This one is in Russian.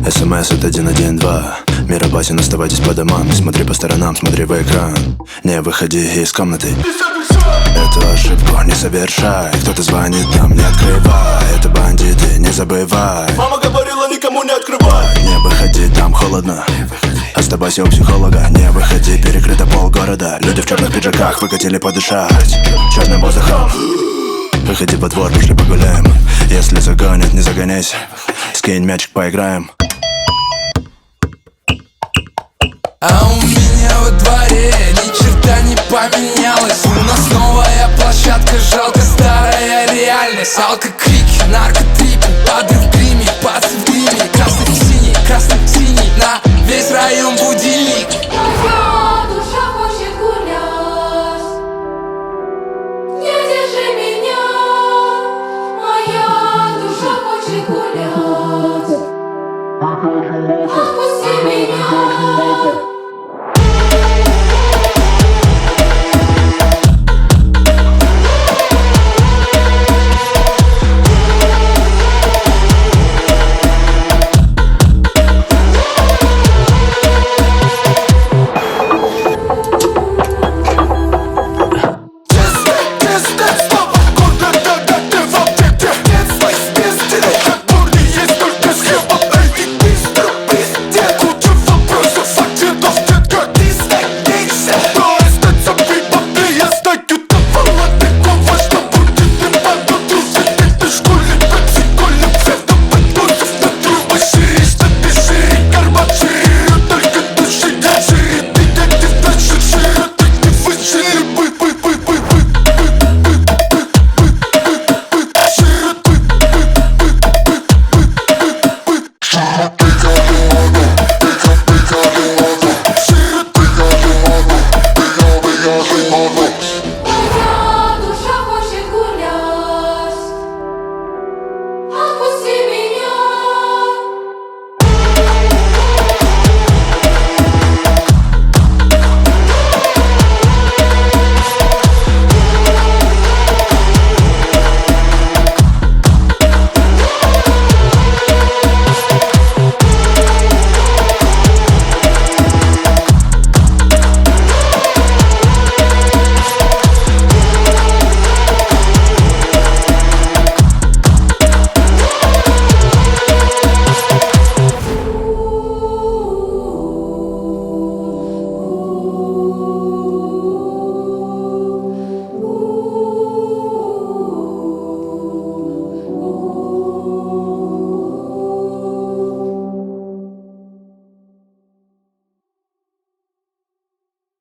СМС от 112. Мир опасен, оставайтесь по домам. Не смотри по сторонам, смотри в экран. Не выходи из комнаты. Эту ошибку не совершай. Кто-то звонит там, не открывай. Это бандиты, не забывай. Мама говорила, никому не открывай. Не выходи, там холодно. Оставайся у психолога. Не выходи, перекрыто полгорода. Люди в черных пиджаках выкатили подышать черным воздухом. Выходи во двор, пошли погуляем. Если загонят, не загоняйся. Скинь мячик, поиграем. А у меня во дворе ни черта не поменялось. У нас новая площадка, жалко старая реальность. Алко-крики, наркотрипы, подрыв в гриме, пацы в гриме. Красный-синий, на весь район будильник. Моя душа хочет гулять, не держи меня. Моя душа хочет гулять, отпусти меня.